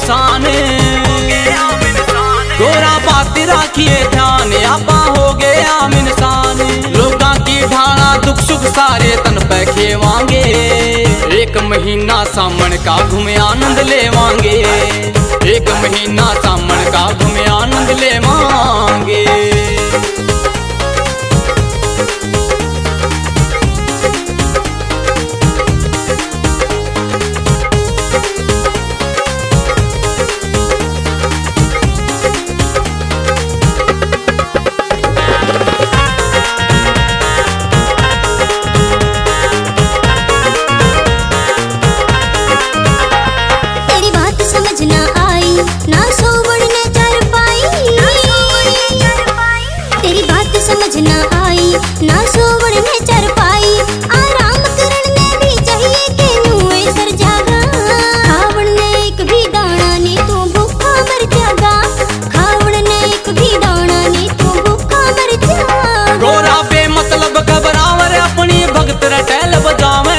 इंसान। गोरा बात राखिए ध्यान आपा हो गए आम इंसान। लोगों की ढाला दुख सुख सारे तन पे खेवांगे। एक महीना सामन का घूमे आनंद लेवांगे। एक महीना सामन का घूमे आनंद लेवांगे। ना सोवड़ में चर पाई आराम करन में भी चाहिए के नुए सर जागा। खावण ने एक भी दाना ने तू भूखा मर जागा। खावण ने एक भी दाना ने तू भूखा मर जागा। गोरा बेमतलब घबरावर अपनी भगत रटैल बजावे।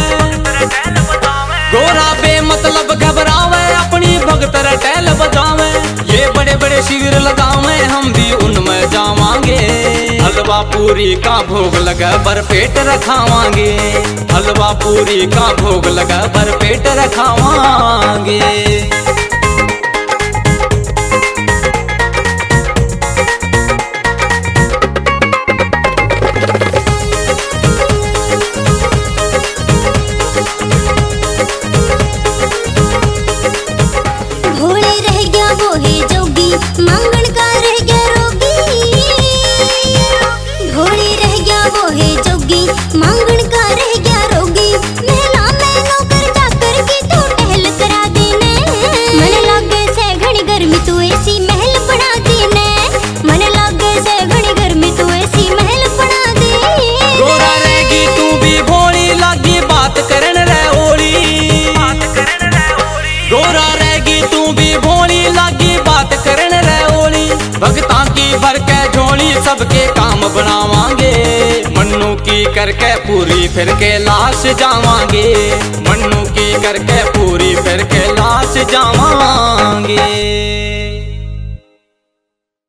गोरा बेमतलब घबरावे अपनी भगत रटैल बजावे। ये बड़े बड़े शिविर लगावे हम भी उनमें जावांगे। हलवा पूरी का भोग लगा भर पेट रखावांगे। हलवा पूरी का भोग लगा भर पेट रखावांगे। भोले रह गया वो है जोगी मांगण का रह गया रोगी। भोले रह गया वो है जोगी मांगण का रह गया रोगी। महला में नौकर चाकर की तू टहल करा देने। मन लागे से घनी गर्मी तू ऐसी महल बना देने। मन लागे से घनी गर्मी तू ऐसी महल बना दे। गोरा रहेगी तू भी भोली लागी बात करन रे ओली। गोरा रहेगी तू भी भोली लागी बात करन रे ओली। भगतां की भर के झोली सबके काम बनावांगे। मन्नू की करके पूरी फिर के लाश जावांगे। मन्नू की करके पूरी फिर के लाश जावांगे।